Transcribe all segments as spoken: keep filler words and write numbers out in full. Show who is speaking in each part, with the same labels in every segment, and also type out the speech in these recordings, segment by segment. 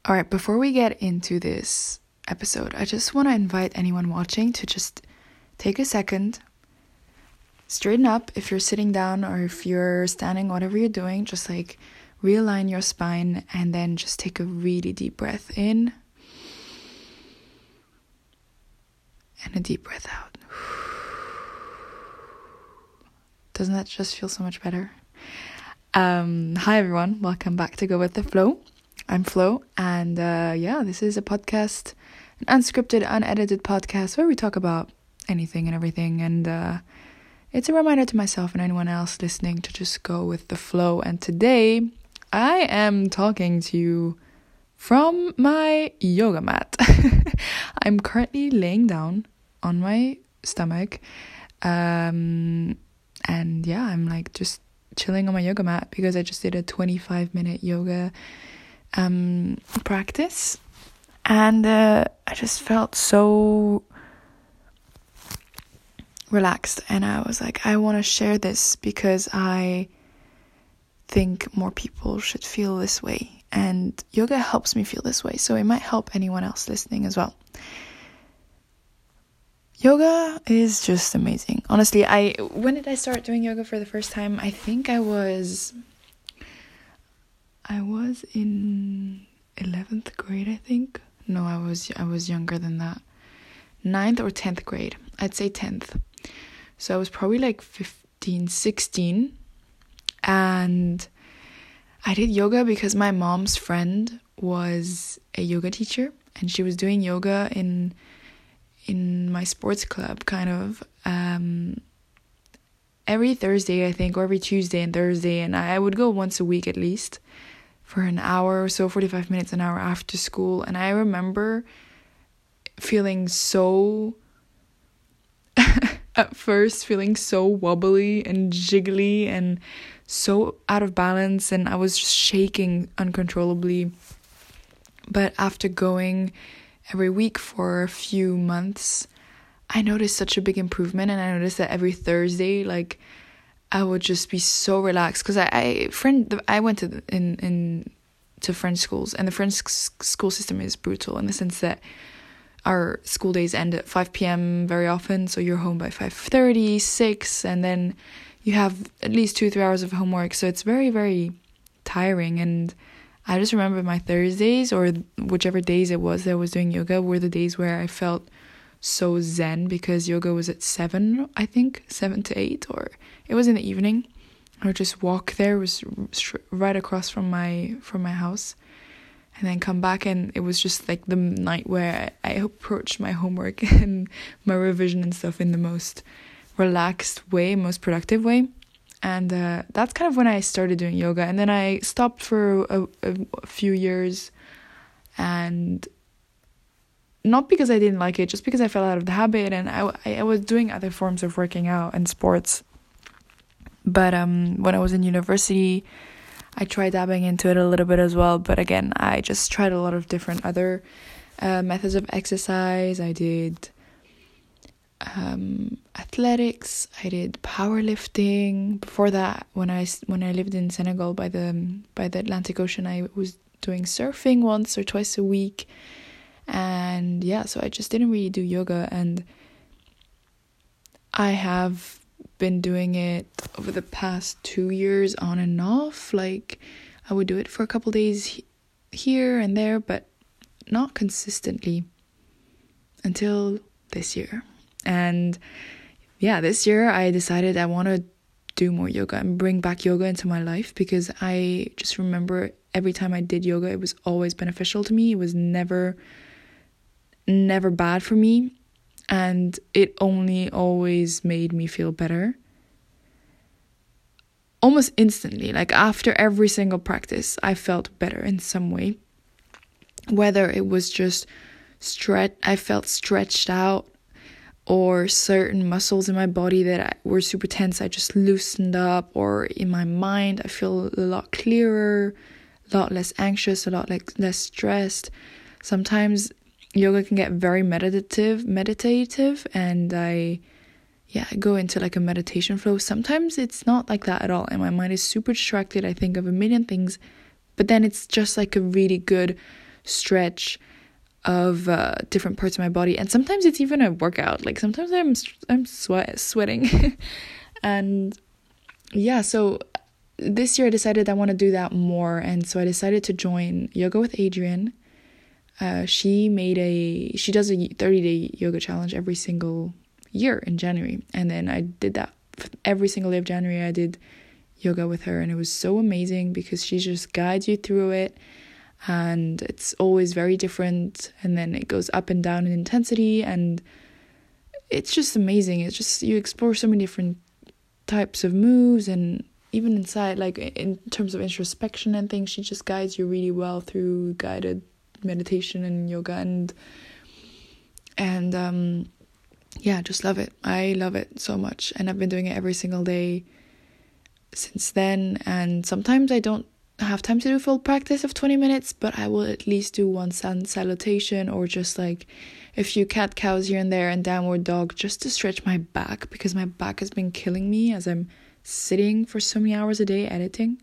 Speaker 1: All right, before we get into this episode, I just want to invite anyone watching to just take a second, straighten up if you're sitting down or if you're standing, whatever you're doing, just like realign your spine and then just take a really deep breath in and a deep breath out. Doesn't that just feel so much better? Um, hi everyone, welcome back to Go With The Flow. I'm Flo, and uh, yeah, this is a podcast, an unscripted, unedited podcast where we talk about anything and everything, and uh, it's a reminder to myself and anyone else listening to just go with the flow. And today, I am talking to you from my yoga mat. I'm currently laying down on my stomach, um, and yeah, I'm like just chilling on my yoga mat because I just did a twenty-five minute yoga um practice, and uh, I just felt so relaxed, and I was like, I want to share this because I think more people should feel this way, and yoga helps me feel this way, so it might help anyone else listening as well. Yoga is just amazing. Honestly, I when did I start doing yoga for the first time? I think I was I was in eleventh grade, I think. No, I was I was younger than that. ninth or tenth grade. I'd say tenth. So I was probably like fifteen, sixteen. And I did yoga because my mom's friend was a yoga teacher. And she was doing yoga in in my sports club, kind of. Um, every Thursday, I think, or every Tuesday and Thursday. And I would go once a week at least, for an hour or so, forty-five minutes, an hour after school. And I remember feeling so, at first, feeling so wobbly and jiggly and so out of balance. And I was just shaking uncontrollably. But after going every week for a few months, I noticed such a big improvement. And I noticed that every Thursday, like, I would just be so relaxed because I, I friend I went to in in to French schools, and the French school system is brutal in the sense that our school days end at five p.m. very often, so you're home by five thirty, six, and then you have at least two three hours of homework, so it's very very tiring. And I just remember my Thursdays, or whichever days it was that I was doing yoga, were the days where I felt so zen, because yoga was at seven, I think, seven to eight, or it was in the evening. I would just walk there. It was right across from my from my house, and then come back, and it was just like the night where I, I approached my homework and my revision and stuff in the most relaxed way, most productive way. And uh, that's kind of when I started doing yoga, and then I stopped for a, a, a few years, and not because I didn't like it, just because I fell out of the habit, and I, I was doing other forms of working out and sports. But um, when I was in university, I tried dabbing into it a little bit as well. But again, I just tried a lot of different other uh, methods of exercise. I did um, athletics. I did powerlifting. Before that, when I when I lived in Senegal by the by the Atlantic Ocean, I was doing surfing once or twice a week. And yeah, so I just didn't really do yoga, and I have been doing it over the past two years on and off. Like, I would do it for a couple days here and there, but not consistently until this year. And yeah, this year I decided I want to do more yoga and bring back yoga into my life, because I just remember every time I did yoga, it was always beneficial to me. It was never never bad for me, and it only always made me feel better almost instantly. Like, after every single practice, I felt better in some way, whether it was just stretch I felt stretched out, or certain muscles in my body that were super tense, I just loosened up, or in my mind I feel a lot clearer, a lot less anxious, a lot like less stressed. Sometimes yoga can get very meditative, meditative, and I, yeah, I go into like a meditation flow. Sometimes it's not like that at all, and my mind is super distracted. I think of a million things, but then it's just like a really good stretch of uh, different parts of my body. And sometimes it's even a workout. Like sometimes I'm I'm sweat sweating. And yeah, so this year I decided I want to do that more, and so I decided to join Yoga with Adriene. Uh, she made a she does a thirty day yoga challenge every single year in January, and then I did that every single day of January. I did yoga with her, and it was so amazing because she just guides you through it, and it's always very different, and then it goes up and down in intensity, and it's just amazing. It's just, you explore so many different types of moves, and even inside, like in terms of introspection and things, she just guides you really well through guided meditation and yoga, and and um yeah, just love it. I love it so much, and I've been doing it every single day since then. And sometimes I don't have time to do full practice of twenty minutes, but I will at least do one sun salutation, or just like a few cat cows here and there, and downward dog, just to stretch my back, because my back has been killing me as I'm sitting for so many hours a day editing.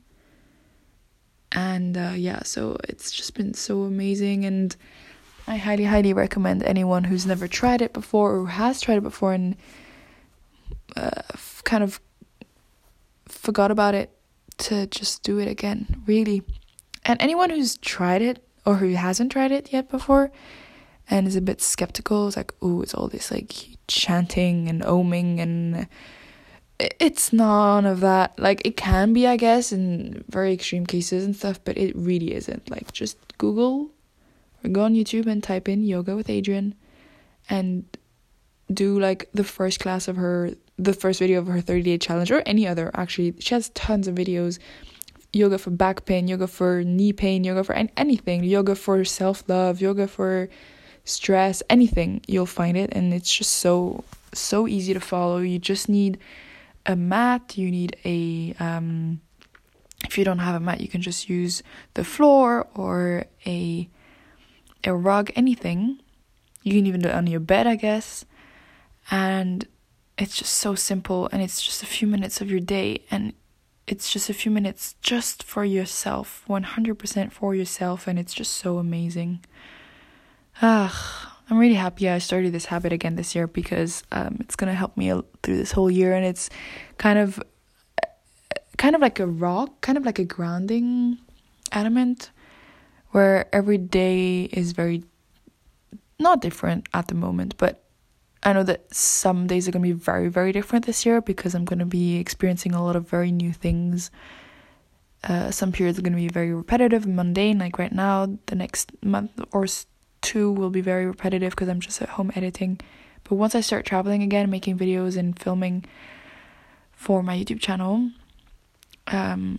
Speaker 1: And uh, yeah, so it's just been so amazing, and I highly, highly recommend anyone who's never tried it before, or has tried it before and uh, f- kind of forgot about it, to just do it again, really. And anyone who's tried it, or who hasn't tried it yet before, and is a bit skeptical, is like, ooh, it's all this like chanting and oming, and it's none of that. Like, it can be, I guess, in very extreme cases and stuff, but it really isn't. Like, just Google or go on YouTube and type in Yoga with Adriene, and do like the first class of her, the first video of her thirty day challenge, or any other. Actually, she has tons of videos: yoga for back pain, yoga for knee pain, yoga for anything, yoga for self-love, yoga for stress, anything. You'll find it, and it's just so so easy to follow. You just need a mat, you need a um if you don't have a mat, you can just use the floor or a a rug, anything. You can even do it on your bed, I guess. And it's just so simple, and it's just a few minutes of your day, and it's just a few minutes just for yourself, one hundred percent for yourself, and it's just so amazing. Ah, I'm really happy I started this habit again this year, because um, it's going to help me through this whole year, and it's kind of kind of like a rock, kind of like a grounding element, where every day is very, not different at the moment, but I know that some days are going to be very, very different this year, because I'm going to be experiencing a lot of very new things. Uh, some periods are going to be very repetitive and mundane, like right now. The next month or two will be very repetitive because I'm just at home editing. But once I start traveling again, making videos and filming for my YouTube channel, um,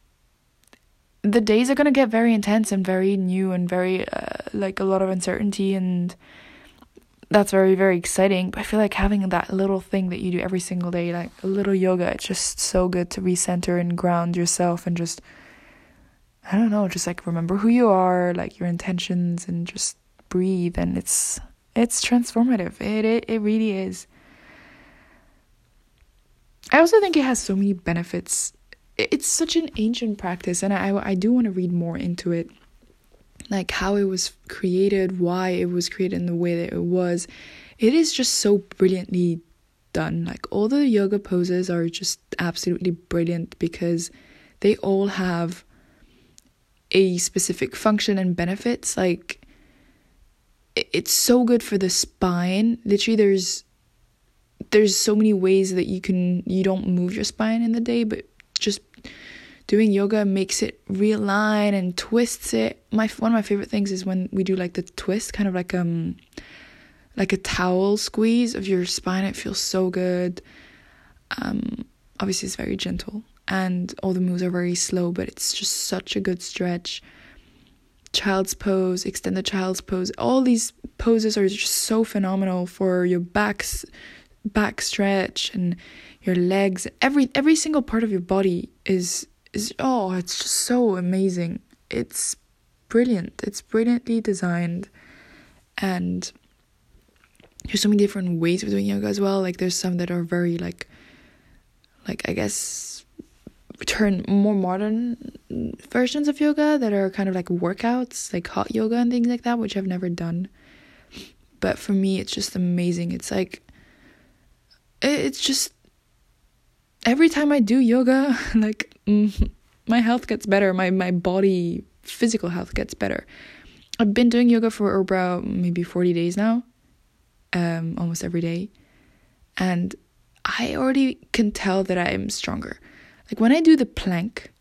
Speaker 1: the days are going to get very intense and very new, and very, uh, like, a lot of uncertainty, and that's very, very exciting. But I feel like having that little thing that you do every single day, like a little yoga, it's just so good to recenter and ground yourself, and just, I don't know, just like remember who you are, like your intentions, and just breathe. And it's it's transformative. It it, it really is. I also think it has so many benefits. It's such an ancient practice, and I I do want to read more into it, like how it was created, why it was created in the way that it was. It is just so brilliantly done. Like, all the yoga poses are just absolutely brilliant, because they all have a specific function and benefits. Like, it's so good for the spine. Literally, there's there's so many ways that you can you don't move your spine in the day, but just doing yoga makes it realign and twists it. My one of my favorite things is when we do like the twist, kind of like um like a towel squeeze of your spine. It feels so good. Um, obviously it's very gentle, and all the moves are very slow, but it's just such a good stretch. Child's pose, extended child's pose. All these poses are just so phenomenal for your backs, back stretch, and your legs. Every every single part of your body is is oh, it's just so amazing. It's brilliant. It's brilliantly designed, and there's so many different ways of doing yoga as well. Like, there's some that are very like like I guess turn more modern versions of yoga that are kind of like workouts, like hot yoga and things like that, which I've never done. But for me, it's just amazing. It's like, it's just, every time I do yoga, like, mm, my health gets better. My, my body, physical health gets better. I've been doing yoga for about maybe forty days now, um, almost every day. And I already can tell that I am stronger. Like when I do the plank,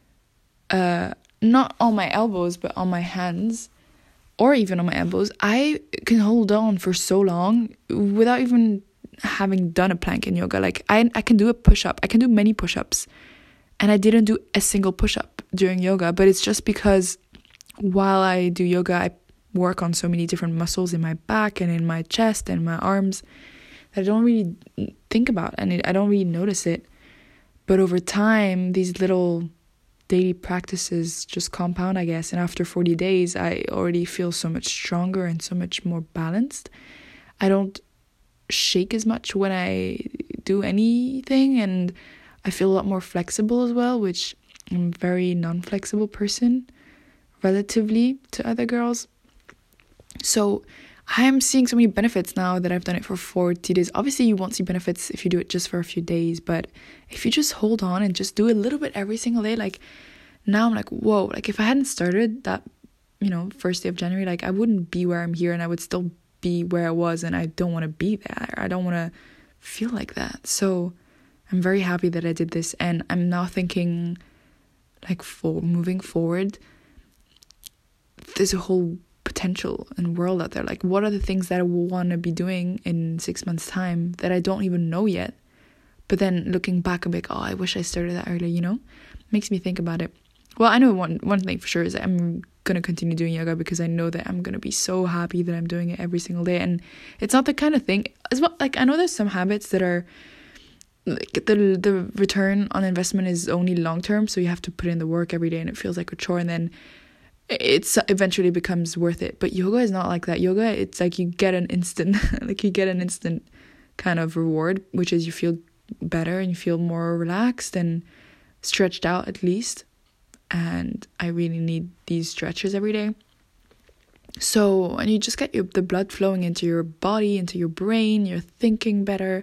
Speaker 1: uh, not on my elbows, but on my hands, or even on my elbows, I can hold on for so long without even having done a plank in yoga. Like I, I can do a push-up. I can do many push-ups. And I didn't do a single push-up during yoga, but it's just because while I do yoga, I work on so many different muscles in my back and in my chest and my arms that I don't really think about, and it, I don't really notice it. But over time, these little daily practices just compound, I guess. And after forty days, I already feel so much stronger and so much more balanced. I don't shake as much when I do anything, and I feel a lot more flexible as well, which I'm a very non-flexible person relatively to other girls. So I'm seeing so many benefits now that I've done it for forty days. Obviously, you won't see benefits if you do it just for a few days, but if you just hold on and just do a little bit every single day, like now I'm like, whoa, like if I hadn't started that, you know, first day of January, like I wouldn't be where I'm here, and I would still be where I was, and I don't want to be there. I don't want to feel like that. So I'm very happy that I did this, and I'm now thinking like for moving forward, there's a whole potential and world out there. Like what are the things that I want to be doing in six months time that I don't even know yet, but then looking back I'm like, oh, I wish I started that earlier, you know. Makes me think about it. Well, I know one one thing for sure is that I'm gonna continue doing yoga because I know that I'm gonna be so happy that I'm doing it every single day. And it's not the kind of thing as well, like I know there's some habits that are like the the return on investment is only long term, so you have to put in the work every day and it feels like a chore, and then it's eventually becomes worth it. But yoga is not like that. Yoga, it's like you get an instant like you get an instant kind of reward, which is you feel better and you feel more relaxed and stretched out at least. And I really need these stretches every day. So, and you just get your, the blood flowing into your body, into your brain, you're thinking better.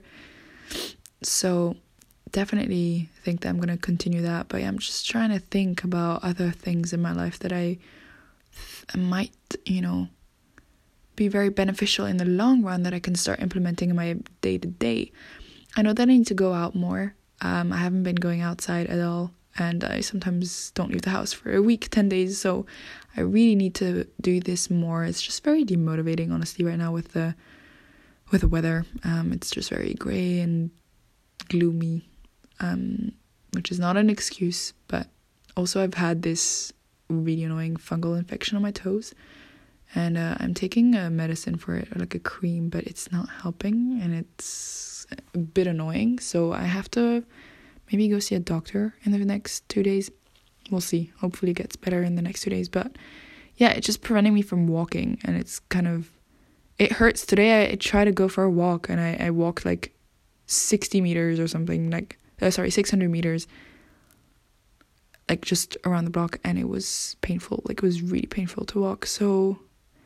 Speaker 1: So definitely think that I'm going to continue that. But I'm just trying to think about other things in my life that I, I might, you know, be very beneficial in the long run that I can start implementing in my day-to-day. I know that I need to go out more. Um, I haven't been going outside at all. And I sometimes don't leave the house for a week, ten days. So I really need to do this more. It's just very demotivating, honestly, right now with the with the weather. Um, it's just very grey and gloomy, um, which is not an excuse. But also I've had this really annoying fungal infection on my toes. And uh, I'm taking a medicine for it, or like a cream, but it's not helping. And it's a bit annoying. So I have to maybe go see a doctor in the next two days. We'll see. Hopefully it gets better in the next two days. But yeah, it's just preventing me from walking. And it's kind of, it hurts. Today I, I tried to go for a walk and I, I walked like sixty meters or something. Like, uh, sorry, six hundred meters. Like just around the block. And it was painful. Like it was really painful to walk. So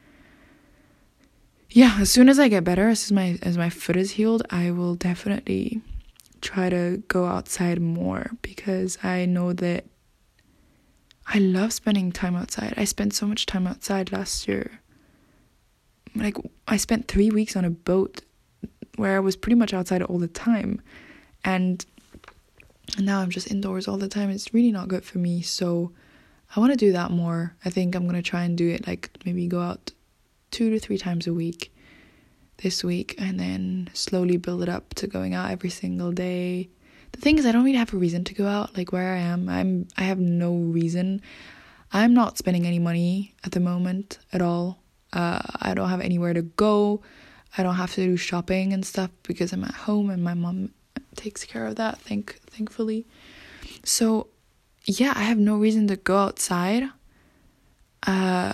Speaker 1: yeah, as soon as I get better, as my, as my foot is healed, I will definitely try to go outside more, because I know that I love spending time outside. I spent so much time outside last year. Like I spent three weeks on a boat where I was pretty much outside all the time, and now I'm just indoors all the time. It's really not good for me. So I want to do that more. I think I'm gonna try and do it, like maybe go out two to three times a week this week, and then slowly build it up to going out every single day. The thing is, I don't really have a reason to go out. Like where I am, I'm I have no reason. I'm not spending any money at the moment at all. Uh, I don't have anywhere to go. I don't have to do shopping and stuff because I'm at home and my mom takes care of that, thank thankfully. So yeah, I have no reason to go outside. Uh.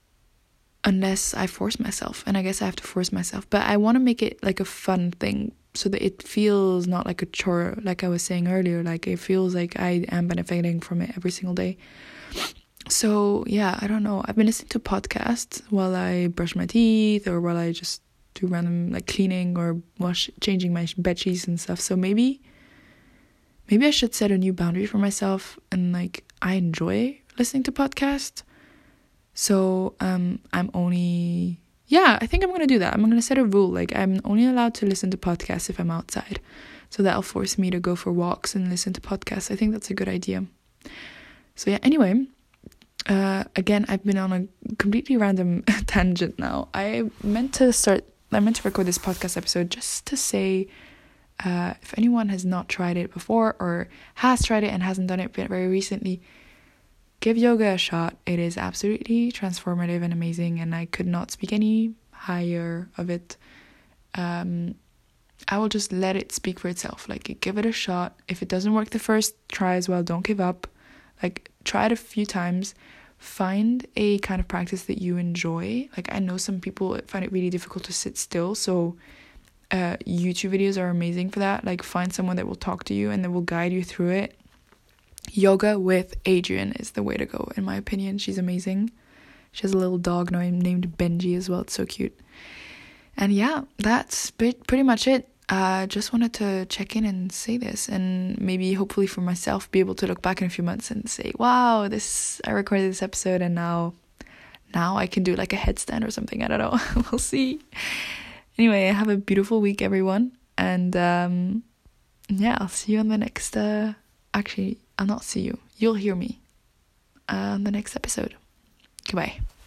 Speaker 1: Unless I force myself, and I guess I have to force myself, but I want to make it like a fun thing so that it feels not like a chore, like I was saying earlier. Like it feels like I am benefiting from it every single day. So yeah, I don't know. I've been listening to podcasts while I brush my teeth, or while I just do random like cleaning or wash, changing my bed sheets and stuff. So maybe, maybe I should set a new boundary for myself, and like I enjoy listening to podcasts. So um, I'm only yeah, I think I'm gonna do that. I'm gonna set a rule, like I'm only allowed to listen to podcasts if I'm outside. So that'll force me to go for walks and listen to podcasts. I think that's a good idea. So yeah, anyway. Uh, again, I've been on a completely random tangent now. I meant to start, I meant to record this podcast episode just to say, uh, if anyone has not tried it before or has tried it and hasn't done it very recently, give yoga a shot. It is absolutely transformative and amazing, and I could not speak any higher of it. Um, I will just let it speak for itself. Like, give it a shot. If it doesn't work the first try as well, don't give up. Like, try it a few times. Find a kind of practice that you enjoy. Like, I know some people find it really difficult to sit still, so uh, YouTube videos are amazing for that. Like, find someone that will talk to you and that will guide you through it. Yoga with Adriene is the way to go, in my opinion. She's amazing. She has a little dog named Benji as well. It's so cute. And yeah, that's pretty much it. I uh, just wanted to check in and say this, and maybe hopefully for myself be able to look back in a few months and say, wow, this I recorded this episode and now now I can do like a headstand or something. I don't know. We'll see. Anyway, have a beautiful week, everyone. And um, yeah, I'll see you on the next... Uh, actually, I'll not see you. You'll hear me uh, on the next episode. Goodbye.